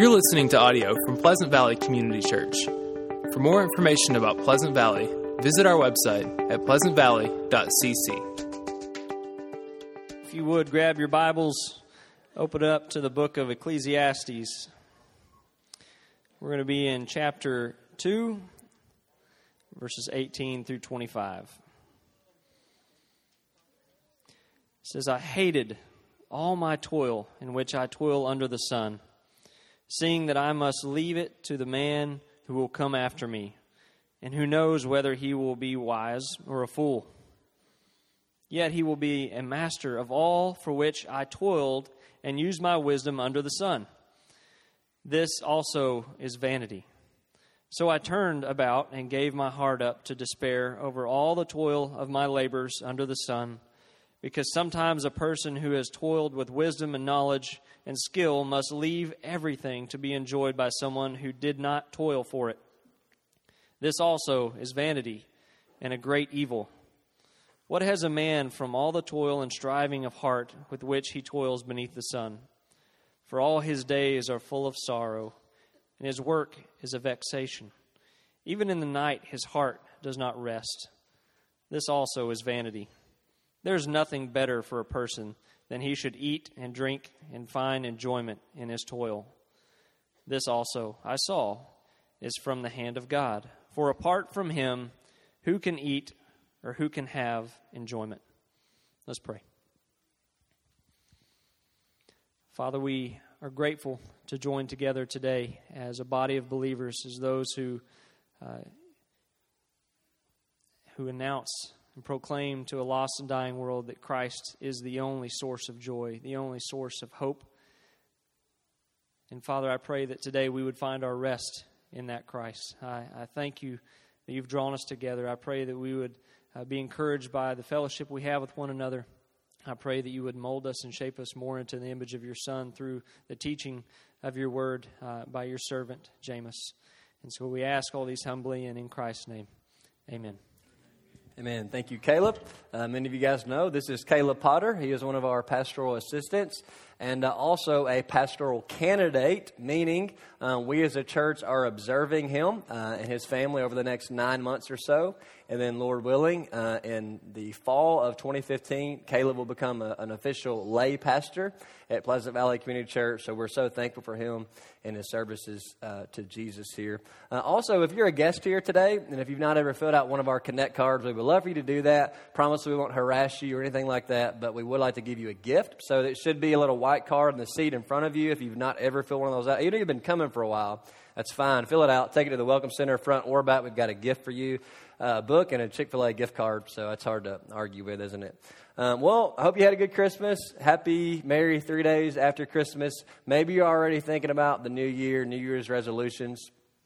You're listening to audio from Pleasant Valley Community Church. For more information about Pleasant Valley, visit our website at pleasantvalley.cc. If you would, grab your Bibles, open up to the book of Ecclesiastes. We're going to be in chapter 2, verses 18 through 25. It says, I hated all my toil in which I toil under the sun, seeing that I must leave it to the man who will come after me, and who knows whether he will be wise or a fool. Yet he will be a master of all for which I toiled and used my wisdom under the sun. This also is vanity. So I turned about and gave my heart up to despair over all the toil of my labors under the sun, because sometimes a person who has toiled with wisdom and knowledge and skill must leave everything to be enjoyed by someone who did not toil for it. This also is vanity and a great evil. What has a man from all the toil and striving of heart with which he toils beneath the sun? For all his days are full of sorrow, and his work is a vexation. Even in the night his heart does not rest. This also is vanity. There is nothing better for a person than he should eat and drink and find enjoyment in his toil. This also, I saw, is from the hand of God. For apart from him, who can eat or who can have enjoyment? Let's pray. Father, we are grateful to join together today as a body of believers, as those who announce and proclaim to a lost and dying world that Christ is the only source of joy, the only source of hope. And Father, I pray that today we would find our rest in that Christ. I thank you that you've drawn us together. I pray that we would be encouraged by the fellowship we have with one another. I pray that you would mold us and shape us more into the image of your Son through the teaching of your word by your servant, Jameis. And so we ask all these humbly and in Christ's name. Amen. Amen. Thank you, Caleb. Many of you guys know this is Caleb Potter. He is one of our pastoral assistants and also a pastoral candidate, meaning we as a church are observing him and his family over the next 9 months or so. And then, Lord willing, in the fall of 2015, Caleb will become an official lay pastor at Pleasant Valley Community Church. So we're so thankful for him and his services to Jesus here. Also, if you're a guest here today, and if you've not ever filled out one of our Connect cards, we would love for you to do that. Promise we won't harass you or anything like that, but we would like to give you a gift. So it should be a little white card in the seat in front of you if you've not ever filled one of those out. Even if you've been coming for a while, that's fine. Fill it out. Take it to the Welcome Center front or back. We've got a gift for you, a book and a Chick-fil-A gift card, so that's hard to argue with, isn't it? Well, I hope you had a good Christmas. Happy, merry 3 days after Christmas. Maybe you're already thinking about the new year, New Year's resolutions.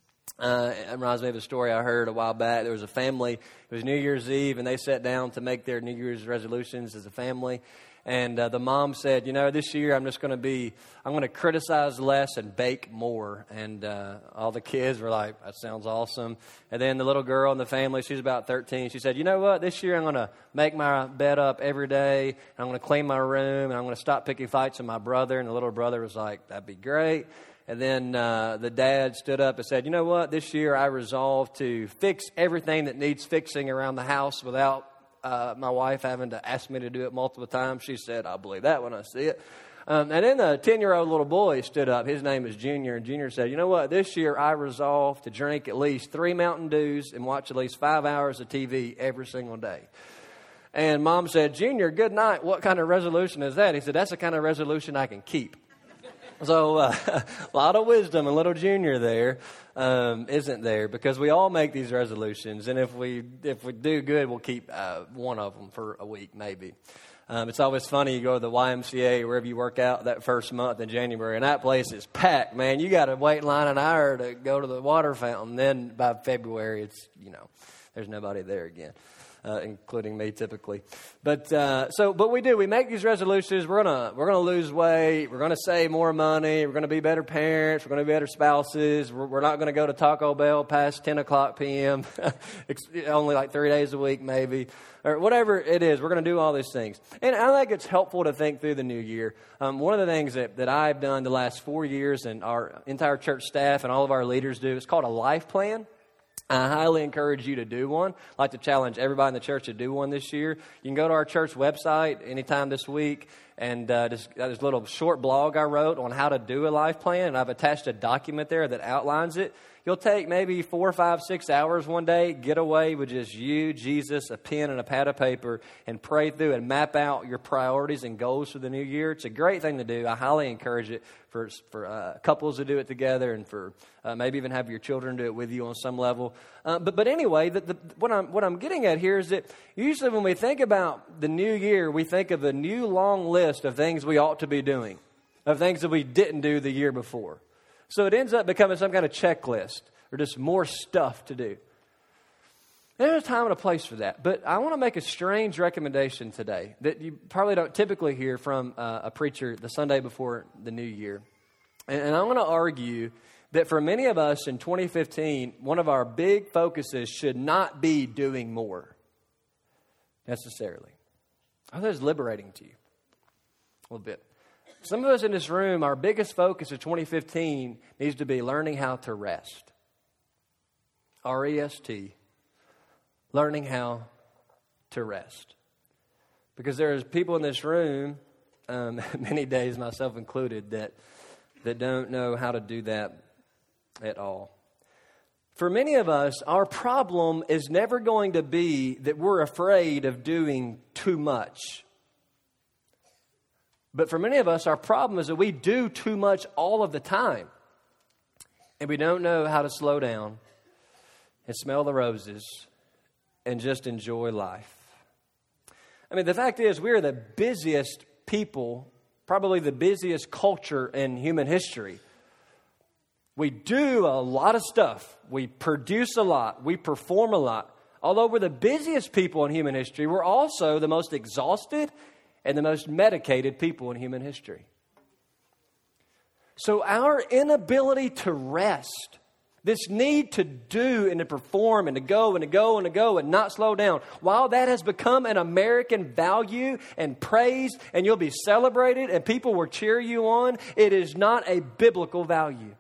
It reminds me of a story I heard a while back. There was a family, it was New Year's Eve, and they sat down to make their New Year's resolutions as a family. And the mom said, this year I'm going to criticize less and bake more. And all the kids were like, that sounds awesome. And then the little girl in the family, she's about 13, she said, you know what, this year I'm going to make my bed up every day. And I'm going to clean my room. And I'm going to stop picking fights with my brother. And the little brother was like, that'd be great. And then the dad stood up and said, you know what, this year I resolved to fix everything that needs fixing around the house without my wife having to ask me to do it multiple times. She said, I'll believe that when I see it. And then the 10-year-old little boy stood up. His name is Junior. And Junior said, you know what, this year I resolved to drink at least 3 Mountain Dews and watch at least 5 hours of TV every single day. And Mom said, Junior, good night. What kind of resolution is that? He said, that's the kind of resolution I can keep. So a lot of wisdom in little Junior there isn't there, because we all make these resolutions, and if we do good, we'll keep one of them for a week maybe. It's always funny, you go to the YMCA, wherever you work out that first month in January, and that place is packed, man. You got to wait in line an hour to go to the water fountain. Then by February, it's, there's nobody there again. including me typically. But we make these resolutions. We're gonna lose weight. We're gonna save more money. We're gonna be better parents. We're gonna be better spouses. We're not gonna go to Taco Bell past 10 o'clock p.m. only like 3 days a week maybe. Or whatever it is, we're going to do all these things. And I think it's helpful to think through the new year. One of the things that I've done the last 4 years, and our entire church staff and all of our leaders do, it's called a life plan. I highly encourage you to do one. I'd like to challenge everybody in the church to do one this year. You can go to our church website anytime this week, and there's a little short blog I wrote on how to do a life plan, and I've attached a document there that outlines it. You'll take maybe 4, 5, 6 hours one day, get away with just you, Jesus, a pen and a pad of paper, and pray through and map out your priorities and goals for the new year. It's a great thing to do. I highly encourage it for couples to do it together, and for maybe even have your children do it with you on some level. But anyway, what I'm getting at here is that usually when we think about the new year, we think of a new long list of things we ought to be doing, of things that we didn't do the year before. So it ends up becoming some kind of checklist or just more stuff to do. There's a time and a place for that. But I want to make a strange recommendation today that you probably don't typically hear from a preacher the Sunday before the new year. And I'm going to argue that for many of us in 2015, one of our big focuses should not be doing more necessarily. I thought it was liberating to you a little bit. Some of us in this room, our biggest focus of 2015 needs to be learning how to rest. R-E-S-T. Learning how to rest. Because there's people in this room, many days, myself included, that don't know how to do that at all. For many of us, our problem is never going to be that we're afraid of doing too much. But for many of us, our problem is that we do too much all of the time. And we don't know how to slow down and smell the roses and just enjoy life. I mean, the fact is, we're the busiest people, probably the busiest culture in human history. We do a lot of stuff. We produce a lot. We perform a lot. Although we're the busiest people in human history, we're also the most exhausted and the most medicated people in human history. So our inability to rest, this need to do and to perform and to go and to go and to go and not slow down, while that has become an American value and praised and you'll be celebrated and people will cheer you on, it is not a biblical value.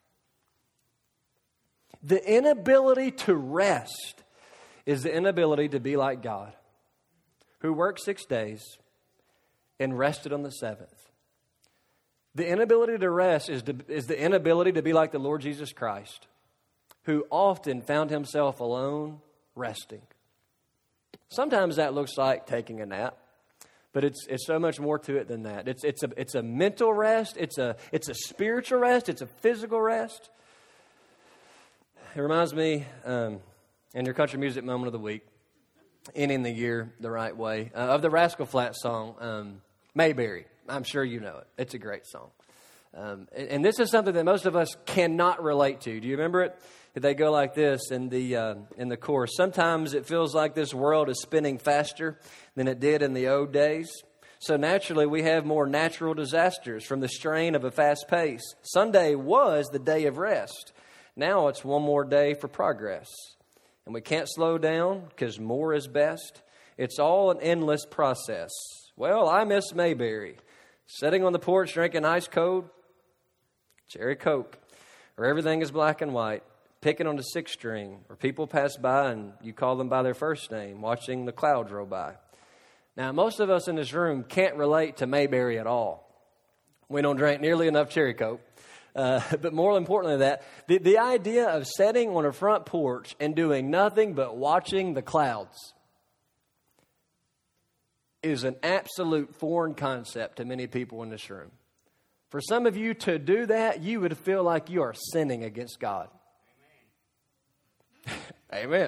The inability to rest is the inability to be like God, who worked 6 days and rested on the seventh. The inability to rest is the inability to be like the Lord Jesus Christ, who often found himself alone resting. Sometimes that looks like taking a nap, but it's so much more to it than that. It's a mental rest. It's a spiritual rest. It's a physical rest. It reminds me, in your country music moment of the week, ending the year the right way, of the Rascal Flatts song, Mayberry. I'm sure you know it. It's a great song. And this is something that most of us cannot relate to. Do you remember it? They go like this in the chorus. Sometimes it feels like this world is spinning faster than it did in the old days. So naturally, we have more natural disasters from the strain of a fast pace. Sunday was the day of rest. Now it's one more day for progress. And we can't slow down because more is best. It's all an endless process. Well, I miss Mayberry. Sitting on the porch drinking ice cold cherry Coke, where everything is black and white, picking on the sixth string, or people pass by and you call them by their first name, watching the clouds roll by. Now, most of us in this room can't relate to Mayberry at all. We don't drink nearly enough cherry Coke. But more importantly than that, the idea of sitting on a front porch and doing nothing but watching the clouds is an absolute foreign concept to many people in this room. For some of you to do that, you would feel like you are sinning against God. Amen. Amen.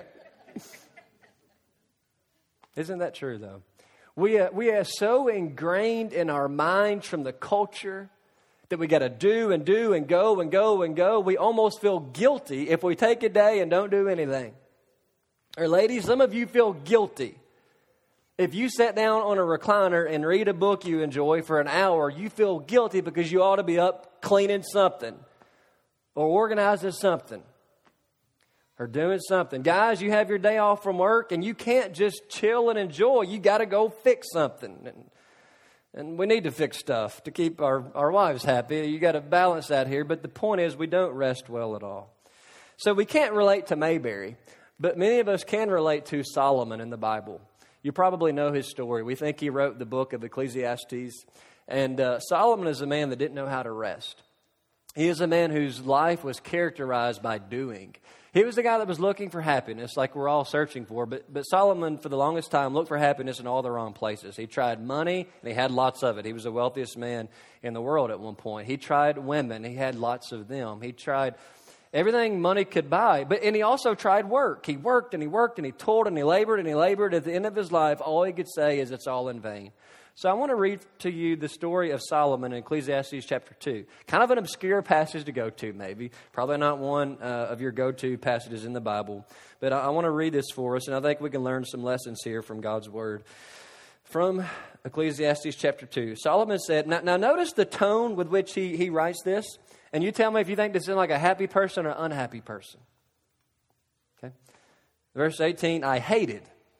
Isn't that true, though? We are so ingrained in our minds from the culture that we got to do and do and go and go and go. We almost feel guilty if we take a day and don't do anything. Or ladies, some of you feel guilty. If you sat down on a recliner and read a book you enjoy for an hour, you feel guilty because you ought to be up cleaning something or organizing something or doing something. Guys, you have your day off from work and you can't just chill and enjoy. You got to go fix something. And we need to fix stuff to keep our wives happy. You got to balance that here. But the point is, we don't rest well at all. So we can't relate to Mayberry, but many of us can relate to Solomon in the Bible. You probably know his story. We think he wrote the book of Ecclesiastes. And Solomon is a man that didn't know how to rest. He is a man whose life was characterized by doing. He was the guy that was looking for happiness, like we're all searching for. But Solomon, for the longest time, looked for happiness in all the wrong places. He tried money, and he had lots of it. He was the wealthiest man in the world at one point. He tried women. He had lots of them. He tried everything money could buy. And he also tried work. He worked, and he worked, and he toiled, and he labored, and he labored. At the end of his life, all he could say is, it's all in vain. So I want to read to you the story of Solomon in Ecclesiastes chapter 2. Kind of an obscure passage to go to, maybe. Probably not one of your go-to passages in the Bible. But I want to read this for us, and I think we can learn some lessons here from God's Word. From Ecclesiastes chapter 2, Solomon said, now notice the tone with which he writes this, and you tell me if you think this is like a happy person or unhappy person. Okay? Verse 18, I hated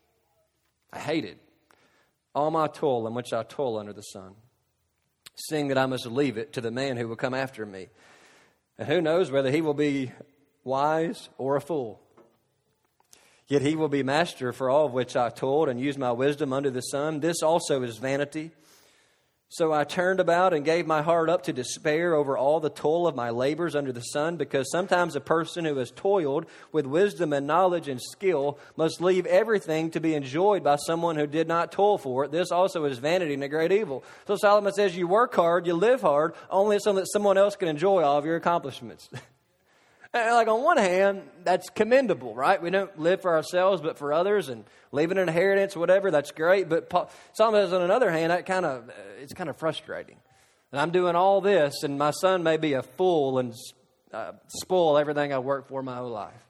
all my toil in which I toil under the sun, seeing that I must leave it to the man who will come after me. And who knows whether he will be wise or a fool. Yet he will be master for all of which I toiled and used my wisdom under the sun. This also is vanity. So I turned about and gave my heart up to despair over all the toil of my labors under the sun, because sometimes a person who has toiled with wisdom and knowledge and skill must leave everything to be enjoyed by someone who did not toil for it. This also is vanity and a great evil. So Solomon says, you work hard, you live hard, only so that someone else can enjoy all of your accomplishments. Like on one hand, that's commendable, right? We don't live for ourselves, but for others, and leave an inheritance, whatever. That's great. But Solomon says, on another hand, it's kind of frustrating. And I'm doing all this, and my son may be a fool and spoil everything I worked for my whole life.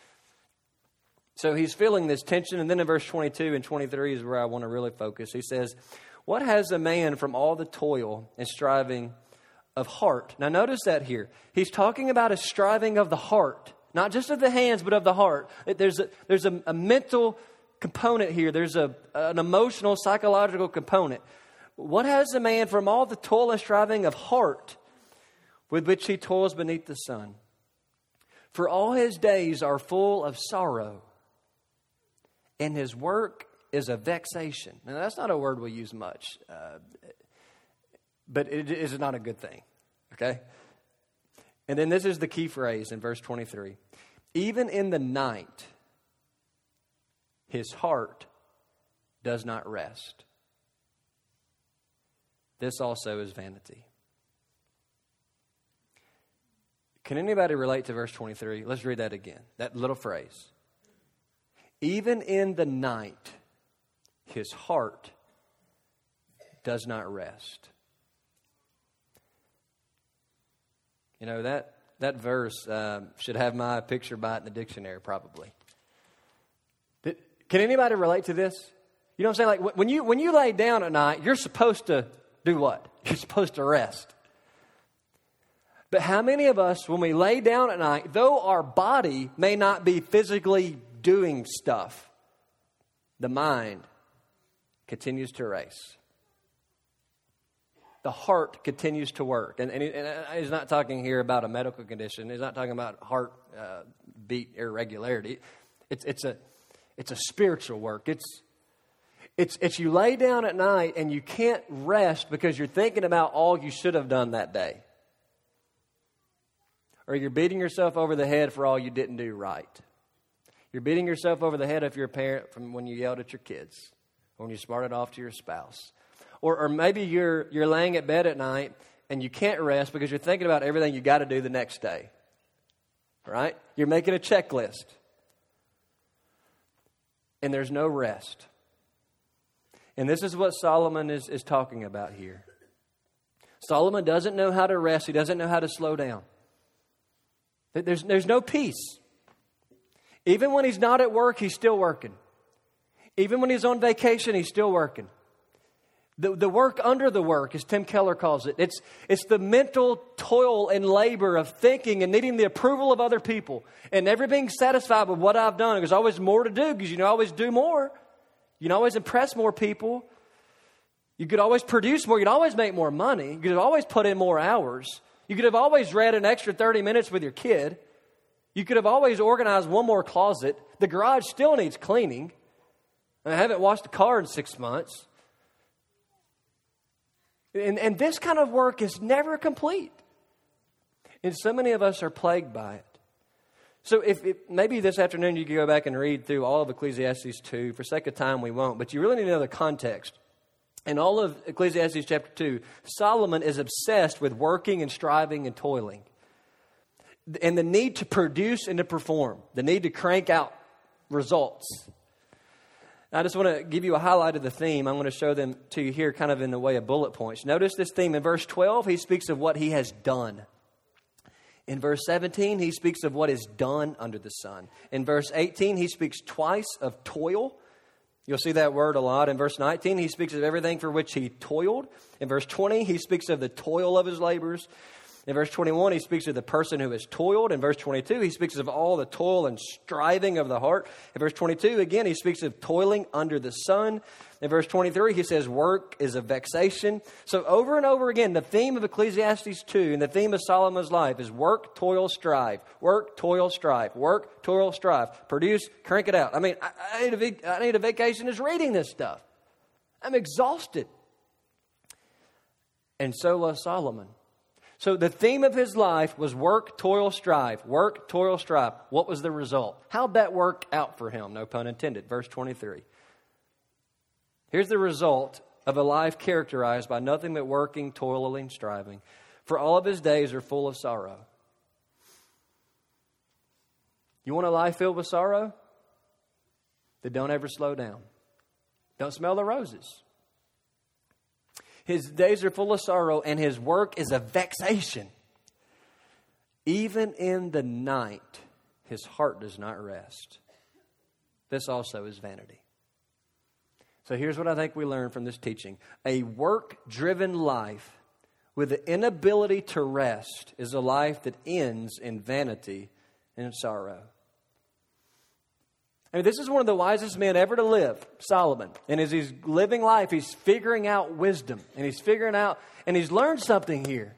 So he's feeling this tension. And then in verse 22 and 23 is where I want to really focus. He says, what has a man from all the toil and striving of heart? Now notice that here. He's talking about a striving of the heart. Not just of the hands, but of the heart. There's a mental component here. There's an emotional, psychological component. What has a man from all the toil and striving of heart with which he toils beneath the sun? For all his days are full of sorrow, and his work is a vexation. Now that's not a word we use much, but it is not a good thing, okay? And then this is the key phrase in verse 23. Even in the night, his heart does not rest. This also is vanity. Can anybody relate to verse 23? Let's read that again, that little phrase. Even in the night, his heart does not rest. You know, that verse should have my picture by it in the dictionary, probably. Can anybody relate to this? You know what I'm saying? Like when you lay down at night, you're supposed to do what? You're supposed to rest. But how many of us, when we lay down at night, though our body may not be physically doing stuff, the mind continues to race. The heart continues to work. And he's not talking here about a medical condition. He's not talking about heart beat irregularity. It's a spiritual work. It's you lay down at night and you can't rest because you're thinking about all you should have done that day. Or you're beating yourself over the head for all you didn't do right. You're beating yourself over the head if you're a parent from when you yelled at your kids, or when you smarted off to your spouse. Or maybe you're laying at bed at night and you can't rest because you're thinking about everything you got to do the next day. Right? You're making a checklist. And there's no rest. And this is what Solomon is talking about here. Solomon doesn't know how to rest. He doesn't know how to slow down. There's no peace. Even when he's not at work, he's still working. Even when he's on vacation, he's still working. The work under the work, as Tim Keller calls it, it's the mental toil and labor of thinking and needing the approval of other people and never being satisfied with what I've done. There's always more to do because you can always do more. You can always impress more people. You could always produce more. You could always make more money. You could have always put in more hours. You could have always read an extra 30 minutes with your kid. You could have always organized one more closet. The garage still needs cleaning. I haven't washed the car in 6 months. And this kind of work is never complete. And so many of us are plagued by it. So if maybe this afternoon you could go back and read through all of Ecclesiastes 2. For sake of time, we won't. But you really need to know the context. In all of Ecclesiastes chapter 2, Solomon is obsessed with working and striving and toiling. And the need to produce and to perform. The need to crank out results. I just want to give you a highlight of the theme. I'm going to show them to you here kind of in the way of bullet points. Notice this theme. In verse 12, he speaks of what he has done. In verse 17, he speaks of what is done under the sun. In verse 18, he speaks twice of toil. You'll see that word a lot. In verse 19, he speaks of everything for which he toiled. In verse 20, he speaks of the toil of his labors. In verse 21, he speaks of the person who has toiled. In verse 22, he speaks of all the toil and striving of the heart. In verse 22, again, he speaks of toiling under the sun. In verse 23, he says work is a vexation. So over and over again, the theme of Ecclesiastes 2 and the theme of Solomon's life is work, toil, strive. Work, toil, strive. Work, toil, strive. Produce, crank it out. I mean, I need a vacation just reading this stuff. I'm exhausted. And so was Solomon. So the theme of his life was work, toil, strive. Work, toil, strive. What was the result? How'd that work out for him? No pun intended. Verse 23. Here's the result of a life characterized by nothing but working, toiling, striving. For all of his days are full of sorrow. You want a life filled with sorrow? Then don't ever slow down. Don't smell the roses. His days are full of sorrow, and his work is a vexation. Even in the night, his heart does not rest. This also is vanity. So here's what I think we learn from this teaching. A work-driven life with the inability to rest is a life that ends in vanity and sorrow. I mean, this is one of the wisest men ever to live, Solomon. And as he's living life, he's figuring out wisdom. And he's figuring out, and he's learned something here.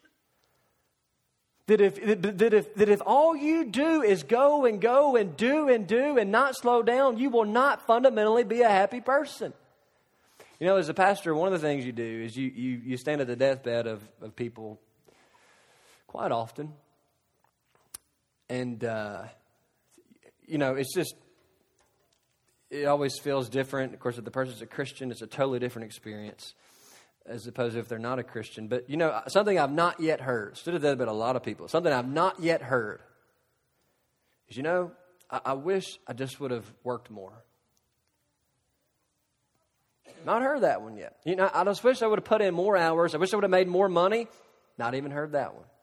That if all you do is go and do and not slow down, you will not fundamentally be a happy person. You know, as a pastor, one of the things you do is you stand at the deathbed of people quite often. And, you know, it's just, it always feels different. Of course, if the person's a Christian, it's a totally different experience as opposed to if they're not a Christian. But, you know, something I've not yet heard, stood at that about a lot of people, something I've not yet heard is, you know, I wish I just would have worked more. Not heard that one yet. You know, I just wish I would have put in more hours. I wish I would have made more money. Not even heard that one.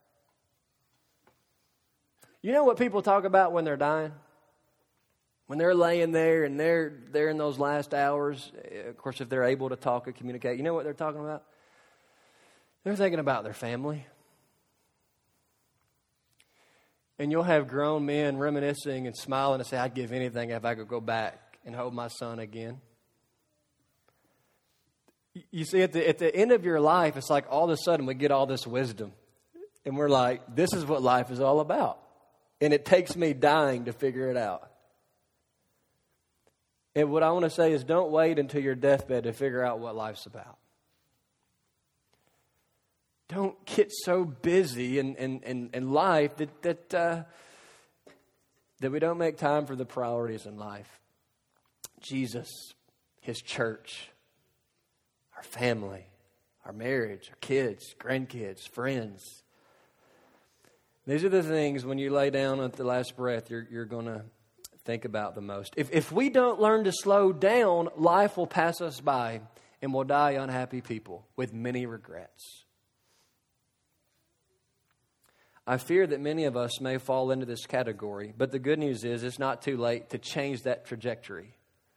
You know what people talk about when they're dying? When they're laying there and they're in those last hours, of course, if they're able to talk and communicate, you know what they're talking about? They're thinking about their family. And you'll have grown men reminiscing and smiling and say, I'd give anything if I could go back and hold my son again. You see, at the end of your life, it's like all of a sudden we get all this wisdom. And we're like, this is what life is all about. And it takes me dying to figure it out. And what I want to say is don't wait until your deathbed to figure out what life's about. Don't get so busy in life that we don't make time for the priorities in life. Jesus, His church, our family, our marriage, our kids, grandkids, friends. These are the things when you lay down at the last breath you're going to think about the most. If we don't learn to slow down, life will pass us by and we'll die unhappy people with many regrets. I fear that many of us may fall into this category, but the good news is it's not too late to change that trajectory.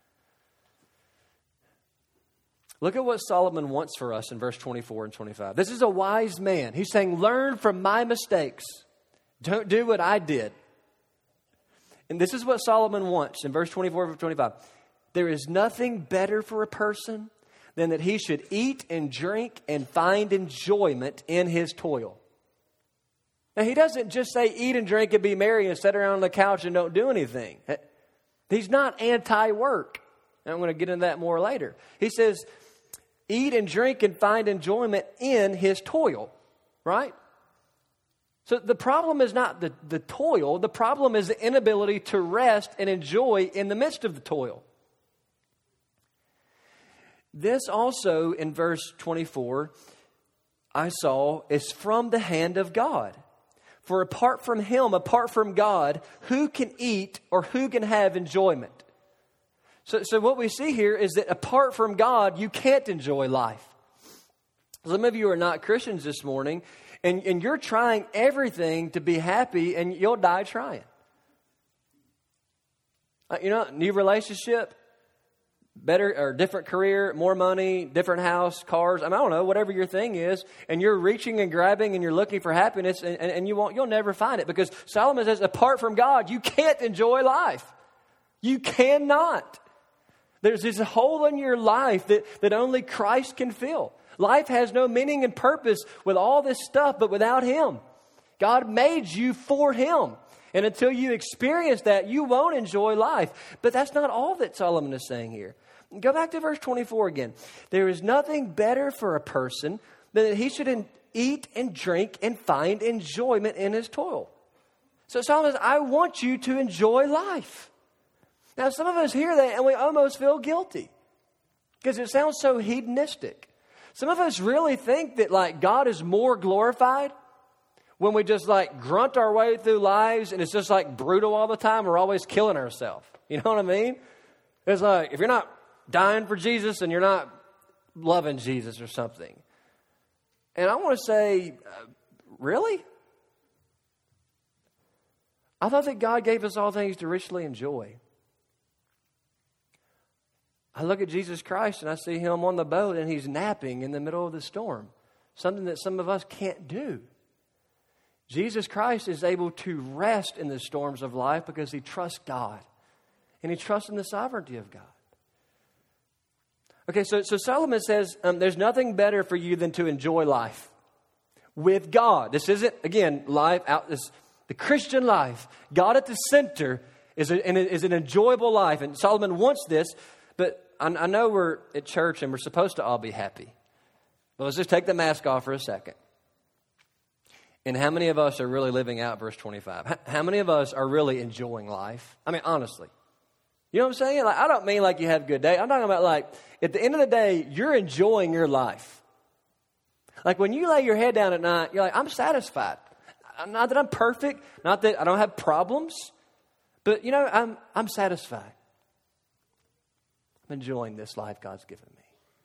Look at what Solomon wants for us in verse 24 and 25. This is a wise man. He's saying, learn from my mistakes. Don't do what I did. And this is what Solomon wants in verse 24 and 25. There is nothing better for a person than that he should eat and drink and find enjoyment in his toil. Now, he doesn't just say eat and drink and be merry and sit around on the couch and don't do anything. He's not anti-work. And I'm going to get into that more later. He says, eat and drink and find enjoyment in his toil, right? So the problem is not the toil. The problem is the inability to rest and enjoy in the midst of the toil. This also, in verse 24, I saw, is from the hand of God. For apart from Him, apart from God, who can eat or who can have enjoyment? So what we see here is that apart from God, you can't enjoy life. Some of you are not Christians this morning, and you're trying everything to be happy, and you'll die trying. New relationship, better or different career, more money, different house, cars. I don't know, whatever your thing is, and you're reaching and grabbing, and you're looking for happiness, and you'll never find it, because Solomon says, apart from God, you can't enjoy life. You cannot. There's this hole in your life that only Christ can fill. Life has no meaning and purpose with all this stuff, but without Him. God made you for Him. And until you experience that, you won't enjoy life. But that's not all that Solomon is saying here. Go back to verse 24 again. There is nothing better for a person than that he should eat and drink and find enjoyment in his toil. So Solomon says, I want you to enjoy life. Now, some of us hear that and we almost feel guilty because it sounds so hedonistic. Some of us really think that God is more glorified when we just grunt our way through lives and it's just brutal all the time. We're always killing ourselves. You know what I mean? It's if you're not dying for Jesus and you're not loving Jesus or something. And I want to say, really? I thought that God gave us all things to richly enjoy. I look at Jesus Christ and I see Him on the boat and He's napping in the middle of the storm. Something that some of us can't do. Jesus Christ is able to rest in the storms of life because He trusts God. And He trusts in the sovereignty of God. Okay, so Solomon says, there's nothing better for you than to enjoy life with God. This isn't, again, life out the Christian life. God at the center is an enjoyable life. And Solomon wants this. But I know we're at church and we're supposed to all be happy. But let's just take the mask off for a second. And how many of us are really living out verse 25? How many of us are really enjoying life? I mean, honestly. You know what I'm saying? I don't mean you have a good day. I'm talking about at the end of the day, you're enjoying your life. When you lay your head down at night, you're I'm satisfied. Not that I'm perfect. Not that I don't have problems. But, I'm satisfied. Enjoying this life God's given me.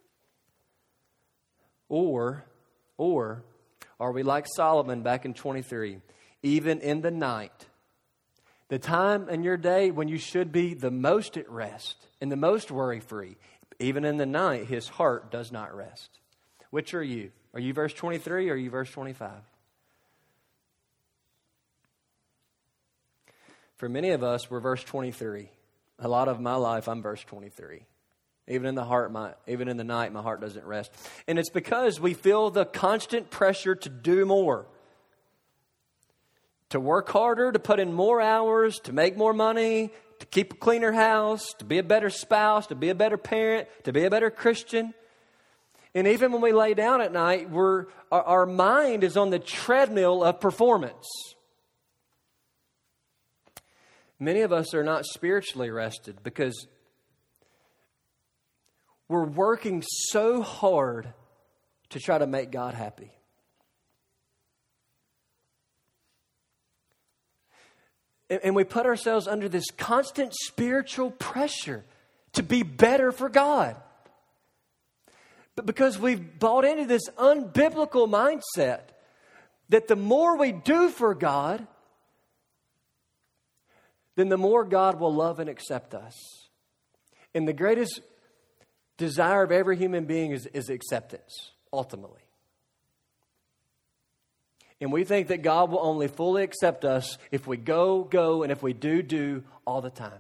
Or are we like Solomon back in 23? Even in the night, the time in your day when you should be the most at rest and the most worry-free, even in the night, his heart does not rest. Which are you? Are you verse 23 or are you verse 25? For many of us, we're verse 23. A lot of my life, I'm verse 23. Even in the night, my heart doesn't rest. And it's because we feel the constant pressure to do more. To work harder, to put in more hours, to make more money, to keep a cleaner house, to be a better spouse, to be a better parent, to be a better Christian. And even when we lay down at night, our mind is on the treadmill of performance. Many of us are not spiritually rested because we're working so hard to try to make God happy. And we put ourselves under this constant spiritual pressure to be better for God. But because we've bought into this unbiblical mindset that the more we do for God, then the more God will love and accept us. And the greatest desire of every human being is acceptance, ultimately. And we think that God will only fully accept us if we go, and if we do all the time.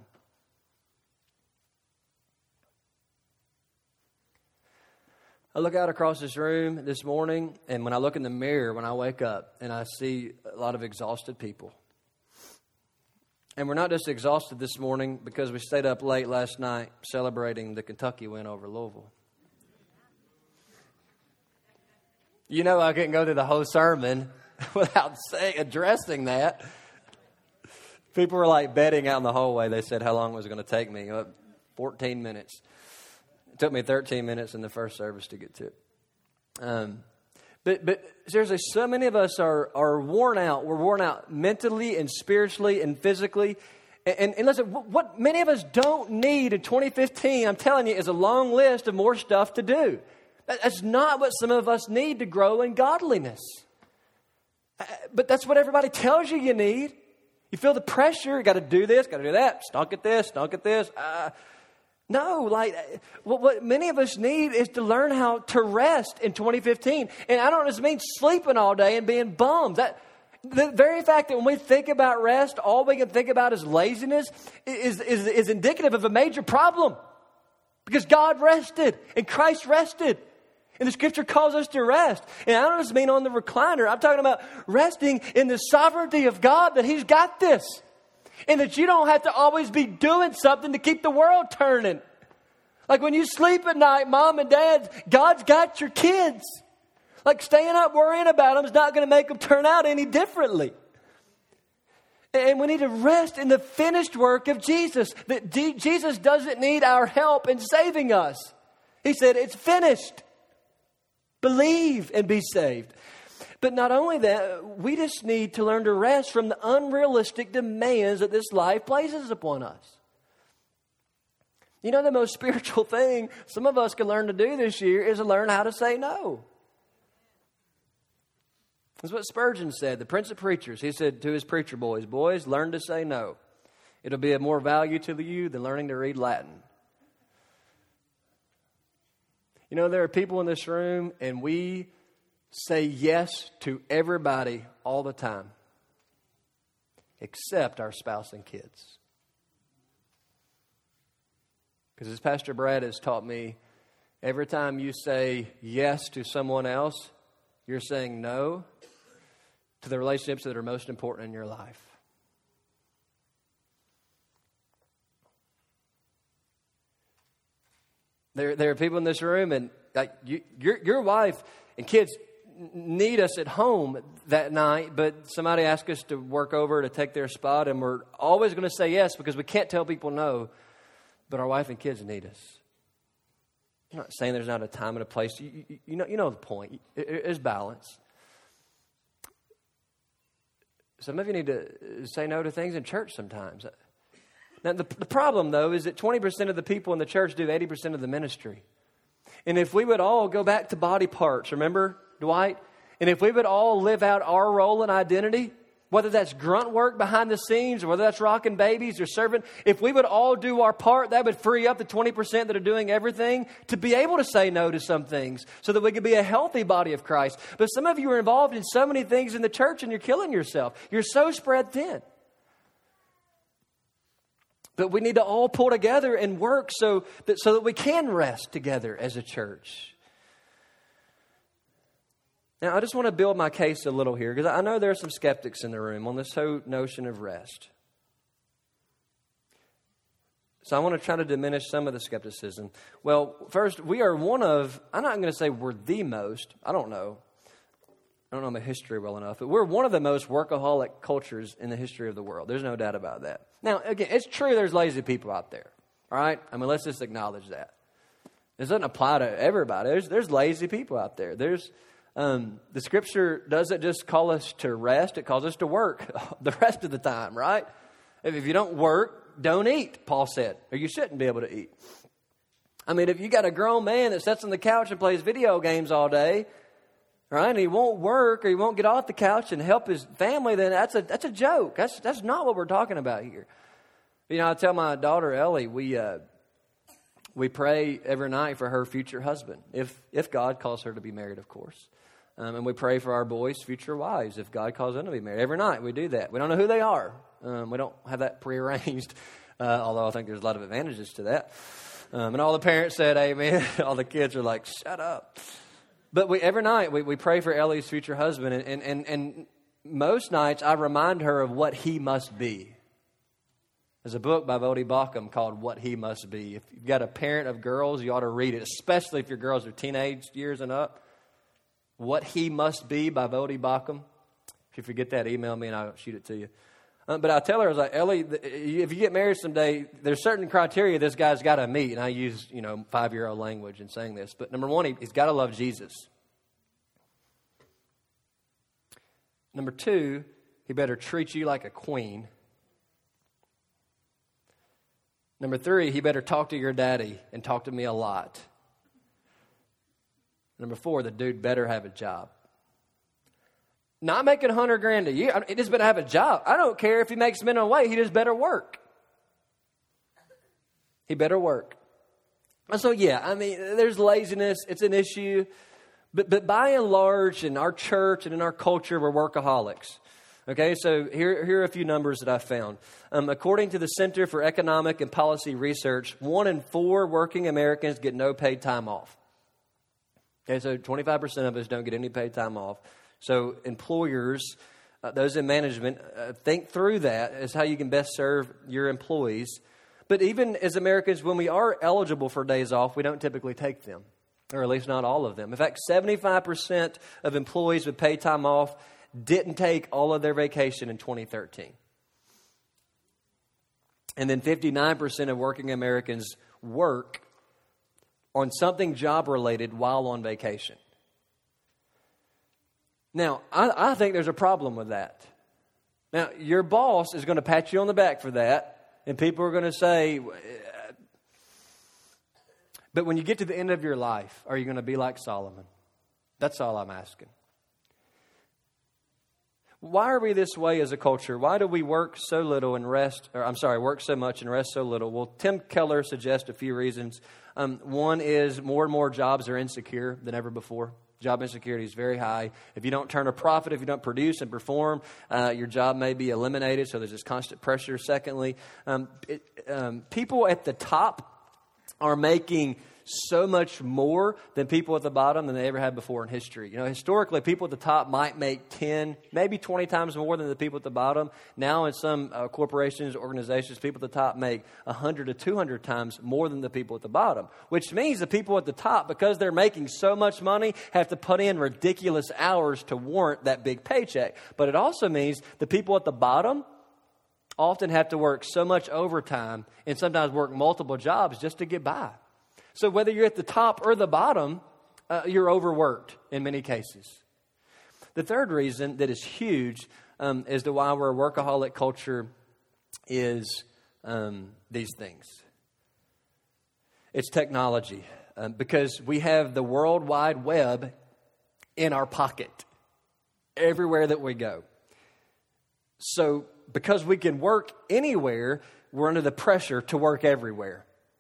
I look out across this room this morning, and when I look in the mirror when I wake up, and I see a lot of exhausted people. And we're not just exhausted this morning because we stayed up late last night celebrating the Kentucky win over Louisville. You know I couldn't go through the whole sermon without addressing that. People were like betting out in the hallway. They said how long it was going to take me. 14 minutes. It took me 13 minutes in the first service to get to it. But seriously, so many of us are worn out. We're worn out mentally and spiritually and physically. And listen, what many of us don't need in 2015, I'm telling you, is a long list of more stuff to do. That's not what some of us need to grow in godliness. But that's what everybody tells you need. You feel the pressure. You got to do this, got to do that. Stunk at this, stunk at this. No, what many of us need is to learn how to rest in 2015. And I don't just mean sleeping all day and being bummed. The very fact that when we think about rest, all we can think about is laziness is indicative of a major problem. Because God rested and Christ rested. And the Scripture calls us to rest. And I don't just mean on the recliner. I'm talking about resting in the sovereignty of God, that He's got this. And that you don't have to always be doing something to keep the world turning. Like when you sleep at night, mom and dad, God's got your kids. Like staying up worrying about them is not going to make them turn out any differently. And we need to rest in the finished work of Jesus. That Jesus doesn't need our help in saving us. He said, it's finished. Believe and be saved. But not only that, we just need to learn to rest from the unrealistic demands that this life places upon us. You know, the most spiritual thing some of us can learn to do this year is to learn how to say no. That's what Spurgeon said, the Prince of Preachers. He said to his preacher boys, learn to say no. It'll be of more value to you than learning to read Latin. You know, there are people in this room, and we say yes to everybody all the time, except our spouse and kids. Because as Pastor Brad has taught me, every time you say yes to someone else, you're saying no to the relationships that are most important in your life. There are people in this room, and like your wife and kids need us at home that night, but somebody asked us to work over to take their spot, and we're always going to say yes because we can't tell people no, but our wife and kids need us. I'm not saying there's not a time and a place. You know the point. There's balance. Some of you need to say no to things in church sometimes. Now, the problem, though, is that 20% of the people in the church do 80% of the ministry. And if we would all go back to body parts, remember, Dwight? And if we would all live out our role and identity, whether that's grunt work behind the scenes or whether that's rocking babies or serving, if we would all do our part, that would free up the 20% that are doing everything to be able to say no to some things so that we could be a healthy body of Christ. But some of you are involved in so many things in the church and you're killing yourself. You're so spread thin. But we need to all pull together and work so that we can rest together as a church. Now, I just want to build my case a little here because I know there are some skeptics in the room on this whole notion of rest. So I want to try to diminish some of the skepticism. Well, first, we are one of, I'm not going to say we're the most, I don't know my history well enough, but we're one of the most workaholic cultures in the history of the world. There's no doubt about that. Now, again, it's true there's lazy people out there, all right? I mean, let's just acknowledge that. This doesn't apply to everybody. There's lazy people out there. The Scripture doesn't just call us to rest, it calls us to work the rest of the time, right? If you don't work, don't eat, Paul said, or you shouldn't be able to eat. I mean, if you got a grown man that sits on the couch and plays video games all day, right? And he won't work or he won't get off the couch and help his family, then that's a joke. That's not what we're talking about here. You know, I tell my daughter Ellie, we pray every night for her future husband, if God calls her to be married, of course. And we pray for our boys' future wives, if God calls them to be married. Every night we do that. We don't know who they are. We don't have that prearranged, although I think there's a lot of advantages to that. And all the parents said amen. All the kids are like, shut up. But every night we pray for Ellie's future husband. And most nights I remind her of what he must be. There's a book by Voddie Baucham called What He Must Be. If you've got a parent of girls, you ought to read it, especially if your girls are teenage years and up. What He Must Be by Voddie Baucham. If you forget that, email me and I'll shoot it to you. But I tell her, I was like, Ellie, if you get married someday, there's certain criteria this guy's got to meet. And I use, 5-year-old language in saying this. But number one, he's got to love Jesus. Number two, he better treat you like a queen. Number three, he better talk to your daddy and talk to me a lot. Number four, the dude better have a job. Not making $100,000 a year. He just better have a job. I don't care if he makes minimum wage. He just better work. He better work. And so, there's laziness. It's an issue. But by and large, in our church and in our culture, we're workaholics. Okay, so here are a few numbers that I found. According to the Center for Economic and Policy Research, 1 in 4 working Americans get no paid time off. Okay, so 25% of us don't get any paid time off. So employers, those in management, think through that as how you can best serve your employees. But even as Americans, when we are eligible for days off, we don't typically take them, or at least not all of them. In fact, 75% of employees with paid time off didn't take all of their vacation in 2013. And then 59% of working Americans work on something job-related while on vacation. Now, I think there's a problem with that. Now, your boss is going to pat you on the back for that, and people are going to say, but when you get to the end of your life, are you going to be like Solomon? That's all I'm asking. Why are we this way as a culture? Why do we work so little and work so much and rest so little? Well, Tim Keller suggests a few reasons. One is more and more jobs are insecure than ever before. Job insecurity is very high. If you don't turn a profit, if you don't produce and perform, your job may be eliminated. So there's this constant pressure. Secondly, people at the top are making so much more than people at the bottom than they ever had before in history. Historically, people at the top might make 10, maybe 20 times more than the people at the bottom. Now in some corporations, organizations, people at the top make 100 to 200 times more than the people at the bottom, which means the people at the top, because they're making so much money, have to put in ridiculous hours to warrant that big paycheck. But it also means the people at the bottom often have to work so much overtime and sometimes work multiple jobs just to get by. So whether you're at the top or the bottom, you're overworked in many cases. The third reason that is huge as to why we're a workaholic culture is these things. It's technology. Because we have the World Wide Web in our pocket everywhere that we go. So because we can work anywhere, we're under the pressure to work everywhere.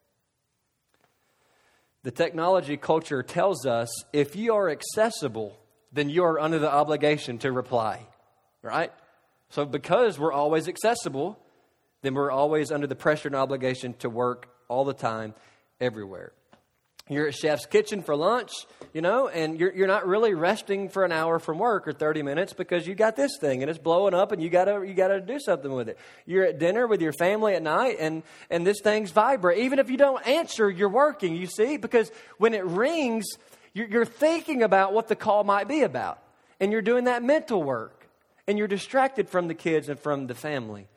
The technology culture tells us if you are accessible, then you are under the obligation to reply, right? So because we're always accessible, then we're always under the pressure and obligation to work all the time, everywhere. You're at Chef's Kitchen for lunch, and you're not really resting for an hour from work or 30 minutes because you got this thing and it's blowing up and you gotta do something with it. You're at dinner with your family at night and this thing's vibrating. Even if you don't answer, you're working, you see, because when it rings, you're thinking about what the call might be about. And you're doing that mental work. And you're distracted from the kids and from the family.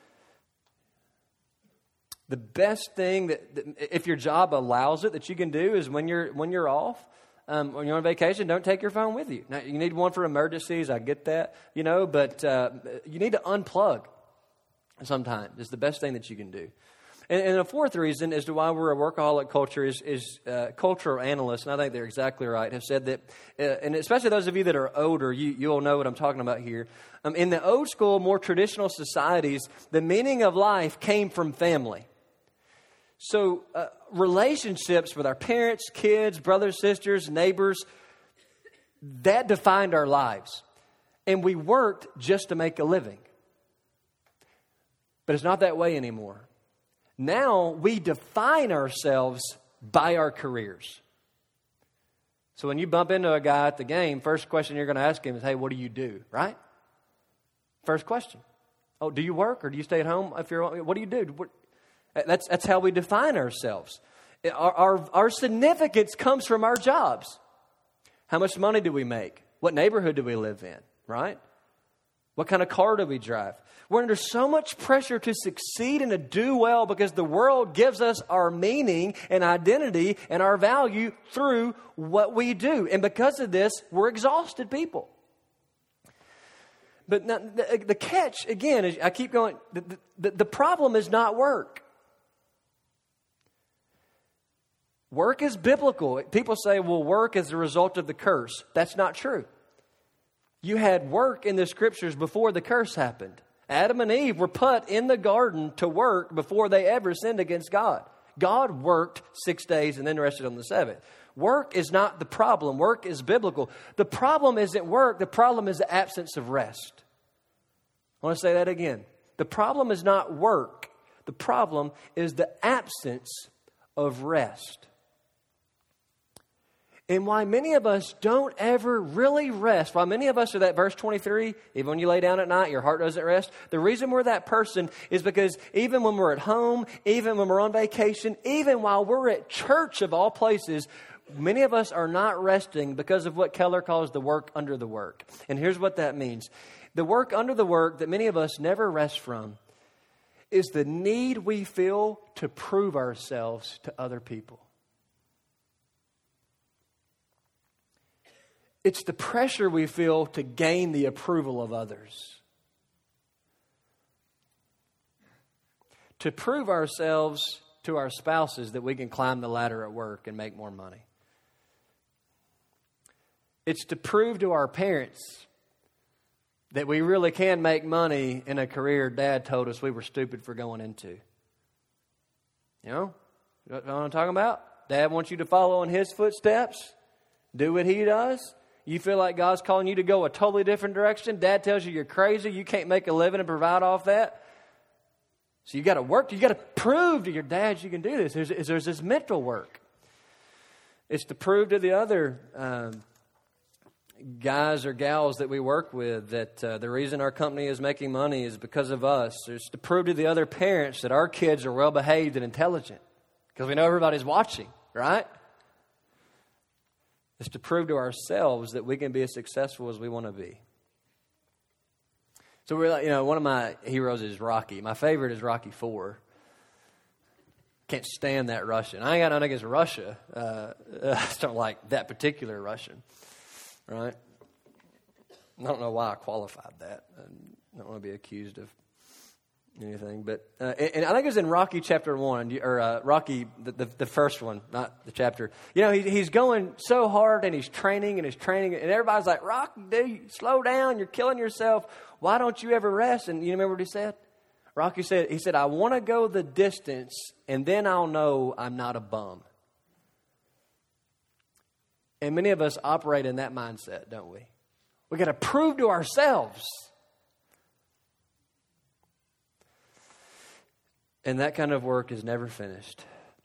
The best thing that if your job allows it, that you can do is when you're off, when you're on vacation, don't take your phone with you. Now, you need one for emergencies. I get that, but you need to unplug sometimes. It's the best thing that you can do. And the fourth reason as to why we're a workaholic culture is cultural analysts, and I think they're exactly right, have said that, and especially those of you that are older, you'll know what I'm talking about here. In the old school, more traditional societies, the meaning of life came from family. So relationships with our parents, kids, brothers, sisters, neighbors, that defined our lives. And we worked just to make a living. But it's not that way anymore. Now we define ourselves by our careers. So when you bump into a guy at the game, first question you're going to ask him is, hey, what do you do? Right? First question. Oh, do you work or do you stay at home? What do you do? That's how we define ourselves. Our significance comes from our jobs. How much money do we make? What neighborhood do we live in? Right? What kind of car do we drive? We're under so much pressure to succeed and to do well because the world gives us our meaning and identity and our value through what we do. And because of this, we're exhausted people. But now, the catch, again, is I keep going, the problem is not work. Work is biblical. People say, well, work is the result of the curse. That's not true. You had work in the scriptures before the curse happened. Adam and Eve were put in the garden to work before they ever sinned against God. God worked 6 days and then rested on the seventh. Work is not the problem. Work is biblical. The problem isn't work. The problem is the absence of rest. I want to say that again. The problem is not work. The problem is the absence of rest. And why many of us don't ever really rest, why many of us are that verse 23, even when you lay down at night, your heart doesn't rest. The reason we're that person is because even when we're at home, even when we're on vacation, even while we're at church of all places, many of us are not resting because of what Keller calls the work under the work. And here's what that means. The work under the work that many of us never rest from is the need we feel to prove ourselves to other people. It's the pressure we feel to gain the approval of others. To prove ourselves to our spouses that we can climb the ladder at work and make more money. It's to prove to our parents that we really can make money in a career Dad told us we were stupid for going into. You know what I'm talking about? Dad wants you to follow in his footsteps. Do what he does. You feel like God's calling you to go a totally different direction. Dad tells you you're crazy. You can't make a living and provide off that. So you got to work. You got to prove to your dads you can do this. There's this mental work. It's to prove to the other guys or gals that we work with that the reason our company is making money is because of us. It's to prove to the other parents that our kids are well behaved and intelligent because we know everybody's watching, right? It's to prove to ourselves that we can be as successful as we want to be. So we're like, one of my heroes is Rocky. My favorite is Rocky IV. Can't stand that Russian. I ain't got nothing against Russia. I just don't like that particular Russian. Right? I don't know why I qualified that. I don't want to be accused of anything. But and I think it was in Rocky chapter 1, or Rocky, the first one, not the chapter. He's going so hard and he's training, and everybody's like, Rocky, dude, slow down. You're killing yourself. Why don't you ever rest? And you remember what he said? Rocky said, I want to go the distance, and then I'll know I'm not a bum. And many of us operate in that mindset, don't we? We got to prove to ourselves. And that kind of work is never finished.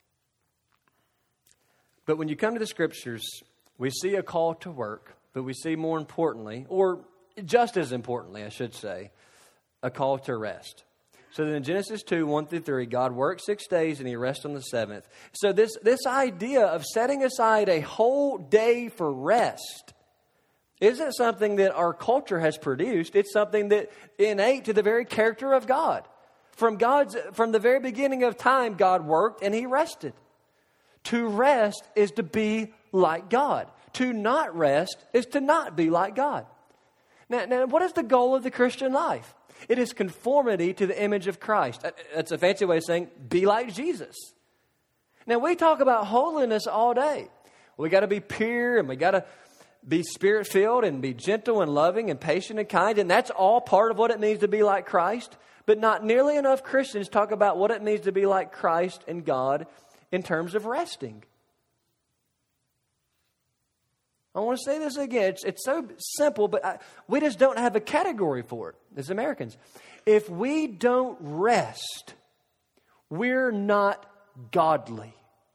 But when you come to the scriptures, we see a call to work, but we see more importantly, or just as importantly, I should say, a call to rest. So then in Genesis 2, 1-3, God worked 6 days and he rested on the seventh. So this idea of setting aside a whole day for rest isn't something that our culture has produced. It's something that innate to the very character of God. From the very beginning of time, God worked and he rested. To rest is to be like God. To not rest is to not be like God. Now, what is the goal of the Christian life? It is conformity to the image of Christ. That's a fancy way of saying, be like Jesus. Now, we talk about holiness all day. We got to be pure, and we got to be Spirit-filled and be gentle and loving and patient and kind. And that's all part of what it means to be like Christ. But not nearly enough Christians talk about what it means to be like Christ and God in terms of resting. I want to say this again. It's so simple, but we just don't have a category for it as Americans. If we don't rest, we're not godly.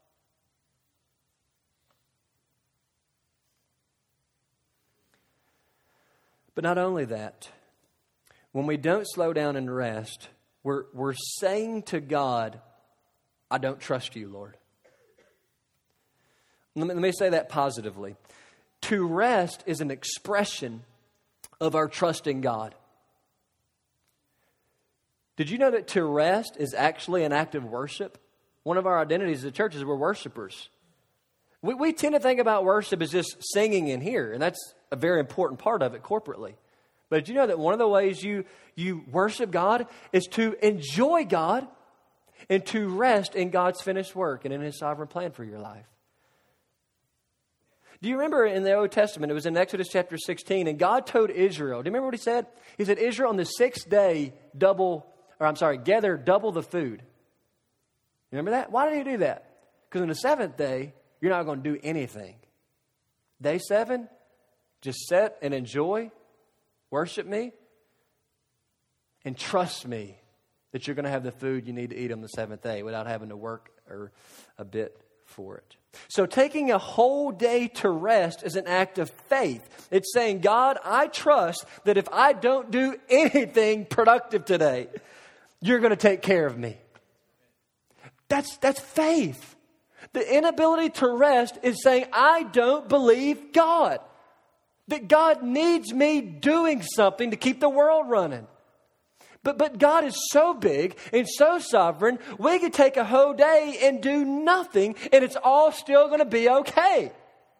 But not only that, when we don't slow down and rest, we're saying to God, I don't trust you, Lord. Let me say that positively. To rest is an expression of our trust in God. Did you know that to rest is actually an act of worship? One of our identities as a church is we're worshipers. We tend to think about worship as just singing in here, and that's a very important part of it corporately. But did you know that one of the ways you worship God is to enjoy God and to rest in God's finished work and in His sovereign plan for your life? Do you remember in the Old Testament, it was in Exodus chapter 16, and God told Israel, do you remember what He said? He said, Israel, on the sixth day, gather double the food. You remember that? Why did He do that? Because on the seventh day, you're not going to do anything. Day 7, just sit and enjoy, worship me, and trust me that you're going to have the food you need to eat on the seventh day without having to work or a bit for it. So taking a whole day to rest is an act of faith. It's saying, God, I trust that if I don't do anything productive today, you're going to take care of me. That's faith. The inability to rest is saying, I don't believe God. That God needs me doing something to keep the world running. But God is so big and so sovereign, we could take a whole day and do nothing, and it's all still going to be okay.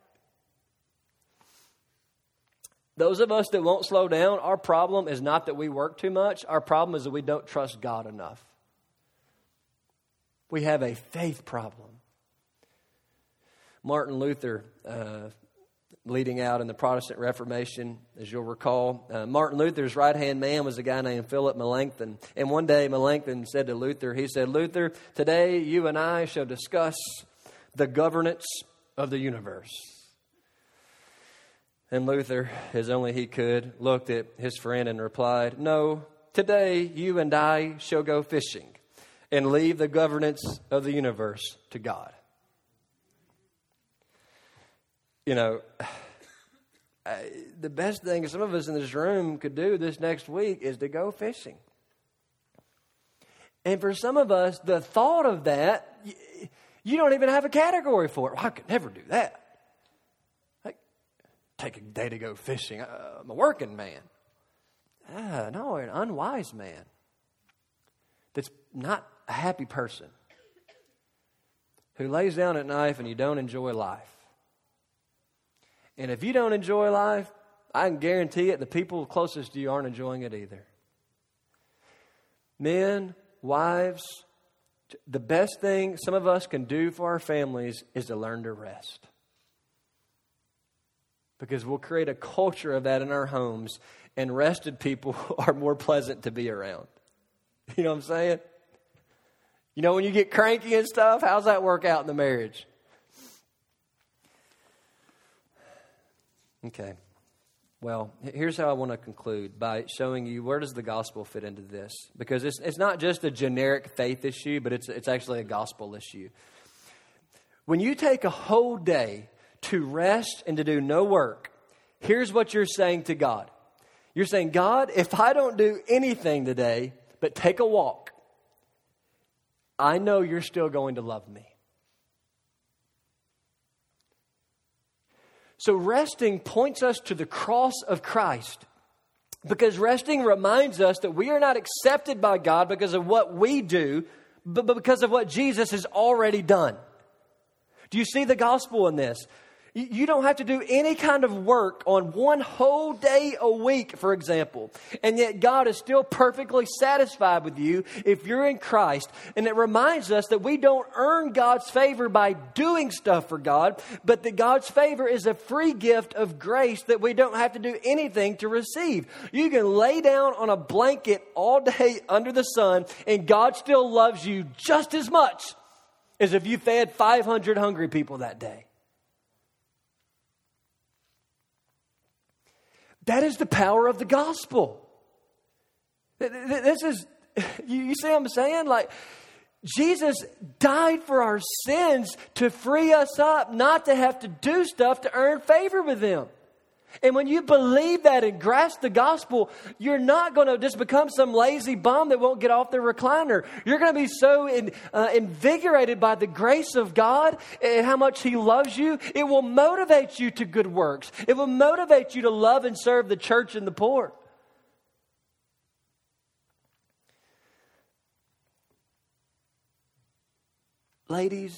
Those of us that won't slow down, our problem is not that we work too much. Our problem is that we don't trust God enough. We have a faith problem. Martin Luther, leading out in the Protestant Reformation, as you'll recall, Martin Luther's right-hand man was a guy named Philip Melanchthon. And one day Melanchthon said to Luther, he said, Luther, today you and I shall discuss the governance of the universe. And Luther, as only he could, looked at his friend and replied, no, today you and I shall go fishing and leave the governance of the universe to God. You know, the best thing some of us in this room could do this next week is to go fishing. And for some of us, the thought of that, you don't even have a category for it. Well, I could never do that. Like, take a day to go fishing. I'm a working man. No, an unwise man that's not a happy person who lays down at night and you don't enjoy life. And if you don't enjoy life, I can guarantee it, the people closest to you aren't enjoying it either. Men, wives, the best thing some of us can do for our families is to learn to rest. Because we'll create a culture of that in our homes, and rested people are more pleasant to be around. You know what I'm saying? You know, when you get cranky and stuff, how's that work out in the marriage? Okay. Well, here's how I want to conclude by showing you where does the gospel fit into this. Because it's not just a generic faith issue, but it's actually a gospel issue. When you take a whole day to rest and to do no work, here's what you're saying to God. You're saying, God, if I don't do anything today but take a walk, I know you're still going to love me. So resting points us to the cross of Christ, because resting reminds us that we are not accepted by God because of what we do, but because of what Jesus has already done. Do you see the gospel in this? You don't have to do any kind of work on one whole day a week, for example. And yet God is still perfectly satisfied with you if you're in Christ. And it reminds us that we don't earn God's favor by doing stuff for God, but that God's favor is a free gift of grace that we don't have to do anything to receive. You can lay down on a blanket all day under the sun, and God still loves you just as much as if you fed 500 hungry people that day. That is the power of the gospel. This is, you see what I'm saying? Like, Jesus died for our sins to free us up, not to have to do stuff to earn favor with Him. And when you believe that and grasp the gospel, you're not going to just become some lazy bum that won't get off the recliner. You're going to be so invigorated by the grace of God and how much He loves you. It will motivate you to good works. It will motivate you to love and serve the church and the poor. Ladies,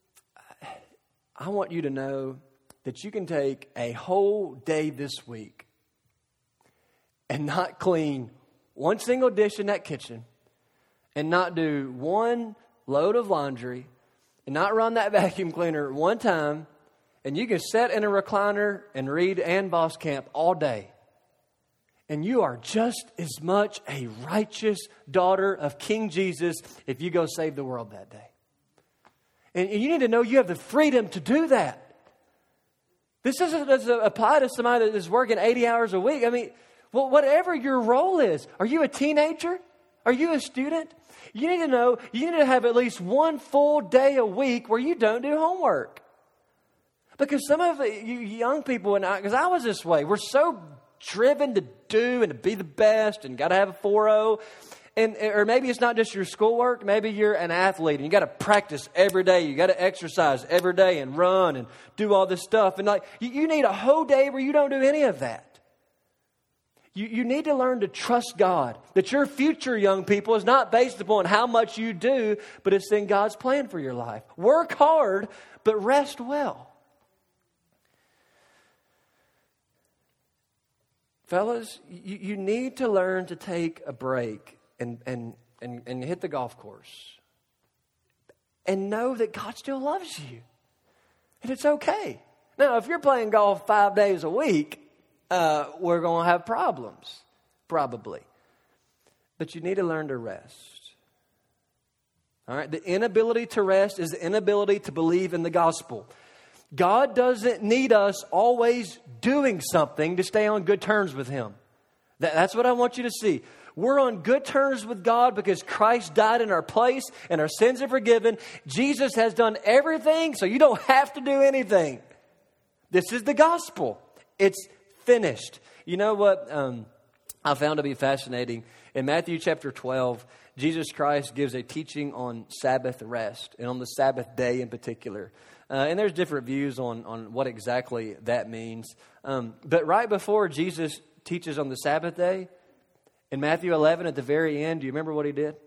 I want you to know that you can take a whole day this week and not clean one single dish in that kitchen and not do one load of laundry and not run that vacuum cleaner one time, and you can sit in a recliner and read Ann Voskamp all day. And you are just as much a righteous daughter of King Jesus if you go save the world that day. And you need to know you have the freedom to do that. This doesn't apply to somebody that is working 80 hours a week. I mean, well, whatever your role is. Are you a teenager? Are you a student? You need to know, you need to have at least one full day a week where you don't do homework. Because some of you young people, because I was this way, we're so driven to do and to be the best and got to have a 4.0. Or maybe it's not just your schoolwork. Maybe you're an athlete and you got to practice every day. You got to exercise every day and run and do all this stuff. And like you need a whole day where you don't do any of that. You need to learn to trust God. That your future, young people, is not based upon how much you do, but it's in God's plan for your life. Work hard, but rest well. Fellas, you need to learn to take a break and hit the golf course. And know that God still loves you. And it's okay. Now, if you're playing golf 5 days a week, we're going to have problems. Probably. But you need to learn to rest. All right? The inability to rest is the inability to believe in the gospel. God doesn't need us always doing something to stay on good terms with Him. That's what I want you to see. We're on good terms with God because Christ died in our place and our sins are forgiven. Jesus has done everything, so you don't have to do anything. This is the gospel. It's finished. You know what I found to be fascinating? In Matthew chapter 12, Jesus Christ gives a teaching on Sabbath rest and on the Sabbath day in particular. And there's different views on what exactly that means. But right before Jesus teaches on the Sabbath day, in Matthew 11, at the very end, do you remember what He did?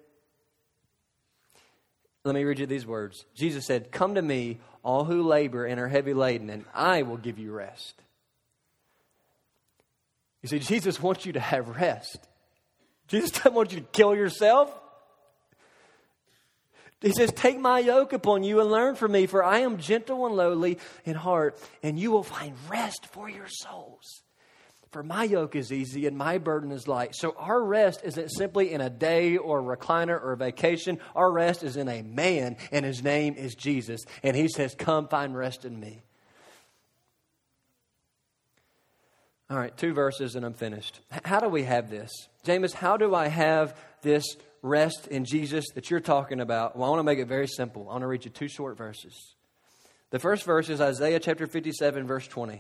Let me read you these words. Jesus said, "Come to me, all who labor and are heavy laden, and I will give you rest." You see, Jesus wants you to have rest. Jesus doesn't want you to kill yourself. He says, "Take my yoke upon you and learn from me, for I am gentle and lowly in heart, and you will find rest for your souls. For my yoke is easy and my burden is light." So our rest isn't simply in a day or a recliner or a vacation. Our rest is in a man, and His name is Jesus. And He says, "Come find rest in me." All right, 2 verses and I'm finished. How do we have this? James, how do I have this rest in Jesus that you're talking about? Well, I want to make it very simple. I want to read you 2 short verses. The first verse is Isaiah chapter 57, verse 20.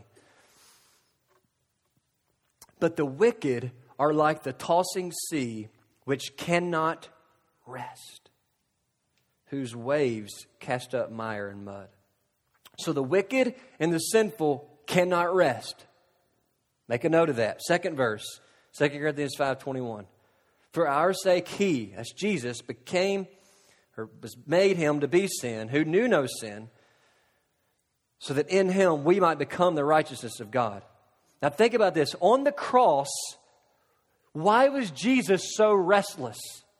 "But the wicked are like the tossing sea, which cannot rest, whose waves cast up mire and mud." So the wicked and the sinful cannot rest. Make a note of that. Second verse, 2 Corinthians 5:21. "For our sake He," that's Jesus, was made Him to be sin, who knew no sin, so that in Him we might become the righteousness of God. Now think about this. On the cross, why was Jesus so restless?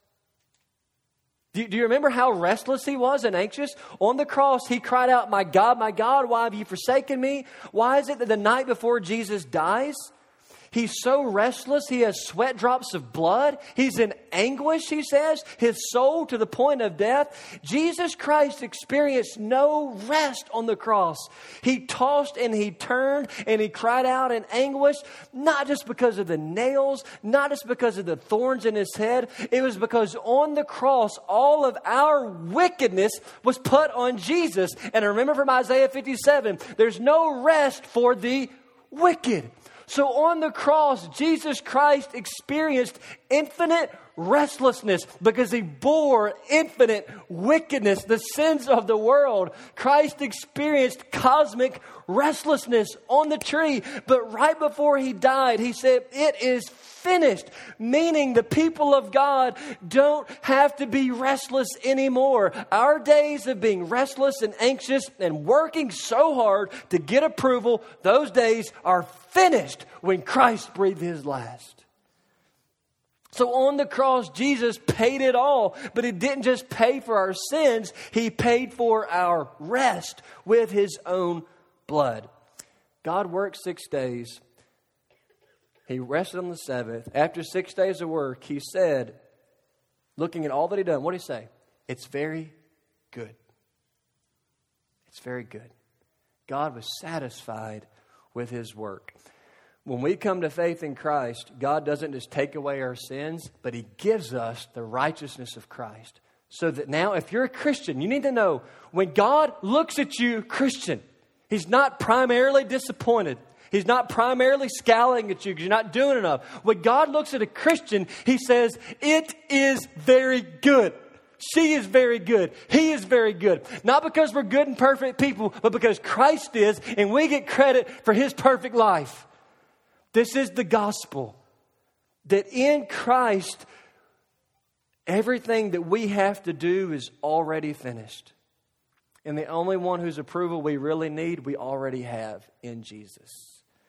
Do you remember how restless He was and anxious? On the cross, He cried out, my God, why have you forsaken me? Why is it that the night before Jesus dies, He's so restless, He has sweat drops of blood. He's in anguish, He says, His soul to the point of death. Jesus Christ experienced no rest on the cross. He tossed and He turned and He cried out in anguish, not just because of the nails, not just because of the thorns in His head. It was because on the cross, all of our wickedness was put on Jesus. And remember from Isaiah 57, there's no rest for the wicked. So on the cross, Jesus Christ experienced infinite restlessness because He bore infinite wickedness, the sins of the world. Christ experienced cosmic restlessness on the tree. But right before He died, He said, it is finished. Meaning the people of God don't have to be restless anymore. Our days of being restless and anxious and working so hard to get approval, those days are finished when Christ breathed His last. So on the cross, Jesus paid it all, but He didn't just pay for our sins. He paid for our rest with His own blood. God worked 6 days. He rested on the seventh. After 6 days of work, He said, looking at all that He'd done, what did He say? It's very good. It's very good. God was satisfied with His work. When we come to faith in Christ, God doesn't just take away our sins, but He gives us the righteousness of Christ. So that now, if you're a Christian, you need to know, when God looks at you, Christian, He's not primarily disappointed. He's not primarily scowling at you because you're not doing enough. When God looks at a Christian, He says, it is very good. She is very good. He is very good. Not because we're good and perfect people, but because Christ is, and we get credit for His perfect life. This is the gospel. That in Christ, everything that we have to do is already finished. And the only one whose approval we really need, we already have in Jesus.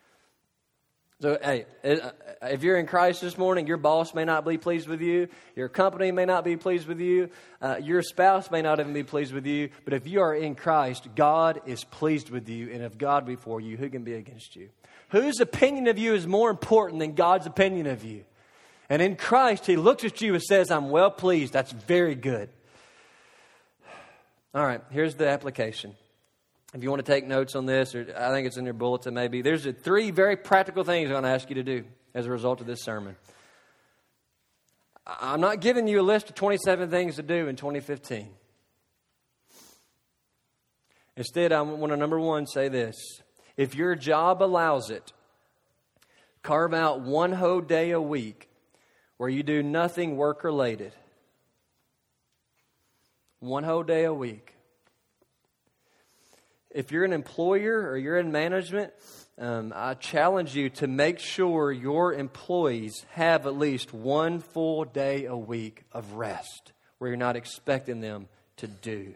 So, hey, if you're in Christ this morning, your boss may not be pleased with you. Your company may not be pleased with you. Your spouse may not even be pleased with you. But if you are in Christ, God is pleased with you. And if God be for you, who can be against you? Whose opinion of you is more important than God's opinion of you? And in Christ, He looks at you and says, I'm well pleased. That's very good. All right, here's the application. If you want to take notes on this, or I think it's in your bulletin maybe, there's 3 very practical things I'm going to ask you to do as a result of this sermon. I'm not giving you a list of 27 things to do in 2015. Instead, I want to, number 1, say this. If your job allows it, carve out 1 whole day a week where you do nothing work-related. 1 whole day a week. If you're an employer or you're in management, I challenge you to make sure your employees have at least 1 full day a week of rest where you're not expecting them to do.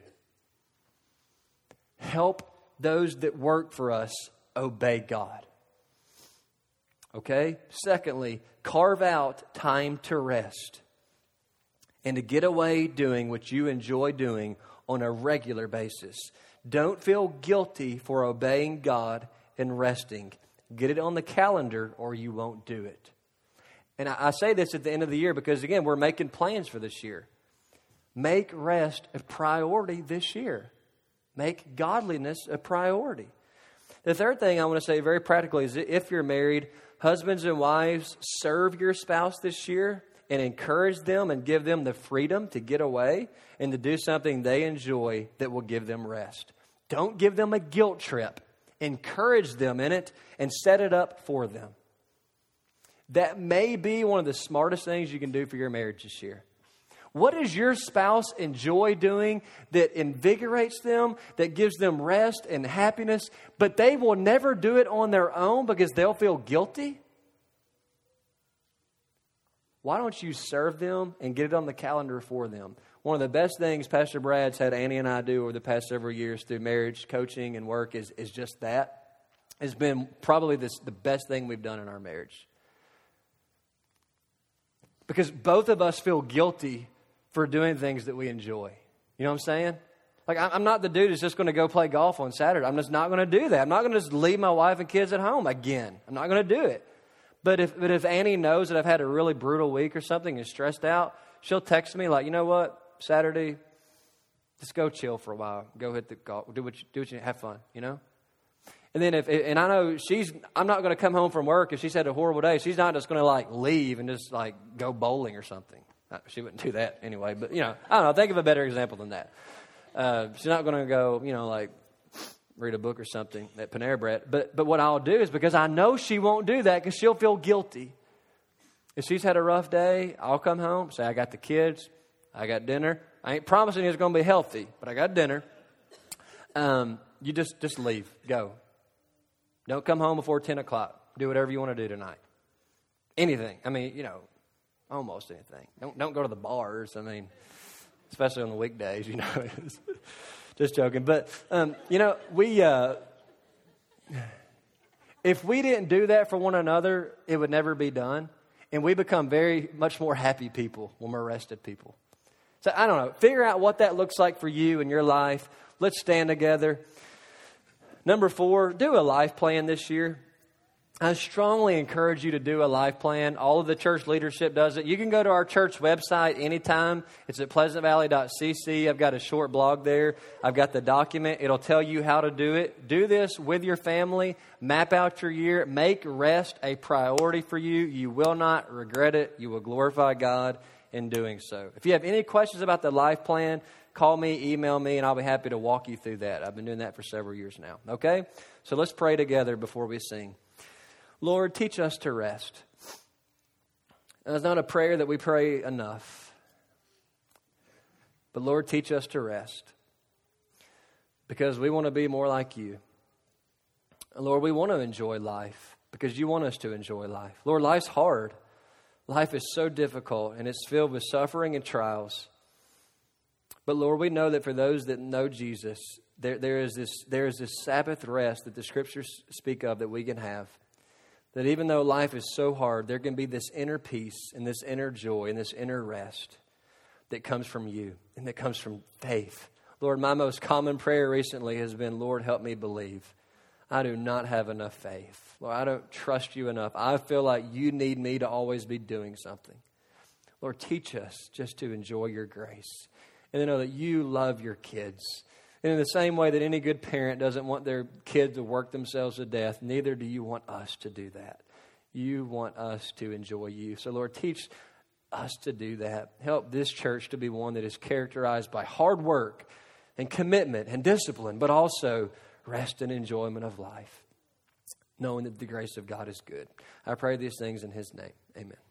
Help those that work for us obey God. Okay? Secondly, carve out time to rest and to get away doing what you enjoy doing on a regular basis. Don't feel guilty for obeying God and resting. Get it on the calendar or you won't do it. And I say this at the end of the year because, again, we're making plans for this year. Make rest a priority this year. Make godliness a priority. The third thing I want to say very practically is if you're married, husbands and wives, serve your spouse this year and encourage them and give them the freedom to get away and to do something they enjoy that will give them rest. Don't give them a guilt trip. Encourage them in it and set it up for them. That may be one of the smartest things you can do for your marriage this year. What does your spouse enjoy doing that invigorates them, that gives them rest and happiness, but they will never do it on their own because they'll feel guilty? why don't you serve them and get it on the calendar for them? One of the best things Pastor Brad's had Annie and I do over the past several years through marriage, coaching, and work is just that. It's been probably the best thing we've done in our marriage. Because both of us feel guilty for doing things that we enjoy. You know what I'm saying? Like, I'm not the dude who's just going to go play golf on Saturday. I'm just not going to do that. I'm not going to just leave my wife and kids at home again. I'm not going to do it. But if Annie knows that I've had a really brutal week or something and stressed out, she'll text me like, you know what, Saturday, just go chill for a while. Go hit the golf. Do what you have fun, you know? And then and I know I'm not going to come home from work if she's had a horrible day. She's not just going to like leave and just like go bowling or something. She wouldn't do that anyway. But, you know, I don't know. Think of a better example than that. She's not going to go, you know, like read a book or something at Panera Bread. But what I'll do is, because I know she won't do that because she'll feel guilty. If she's had a rough day, I'll come home, say, I got the kids, I got dinner. I ain't promising it's going to be healthy, but I got dinner. You just leave, go. Don't come home before 10 o'clock. Do whatever you want to do tonight. Anything. I mean, you know, almost anything. Don't go to the bars. I mean, especially on the weekdays, you know. Just joking. But, you know, if we didn't do that for one another, it would never be done. And we become very much more happy people when we're rested people. So, I don't know. Figure out what that looks like for you in your life. Let's stand together. Number 4, do a life plan this year. I strongly encourage you to do a life plan. All of the church leadership does it. You can go to our church website anytime. It's at pleasantvalley.cc. I've got a short blog there. I've got the document. It'll tell you how to do it. Do this with your family. Map out your year. Make rest a priority for you. You will not regret it. You will glorify God in doing so. If you have any questions about the life plan, call me, email me, and I'll be happy to walk you through that. I've been doing that for several years now. Okay? So let's pray together before we sing. Lord, teach us to rest. And it's not a prayer that we pray enough. But Lord, teach us to rest. Because we want to be more like you. And Lord, we want to enjoy life. Because you want us to enjoy life. Lord, life's hard. Life is so difficult. And it's filled with suffering and trials. But Lord, we know that for those that know Jesus, there is this Sabbath rest that the Scriptures speak of that we can have. That even though life is so hard, there can be this inner peace and this inner joy and this inner rest that comes from you and that comes from faith. Lord, my most common prayer recently has been, Lord, help me believe. I do not have enough faith. Lord, I don't trust you enough. I feel like you need me to always be doing something. Lord, teach us just to enjoy your grace and to know that you love your kids. And in the same way that any good parent doesn't want their kids to work themselves to death, neither do you want us to do that. You want us to enjoy you. So, Lord, teach us to do that. Help this church to be one that is characterized by hard work and commitment and discipline, but also rest and enjoyment of life, knowing that the grace of God is good. I pray these things in His name. Amen.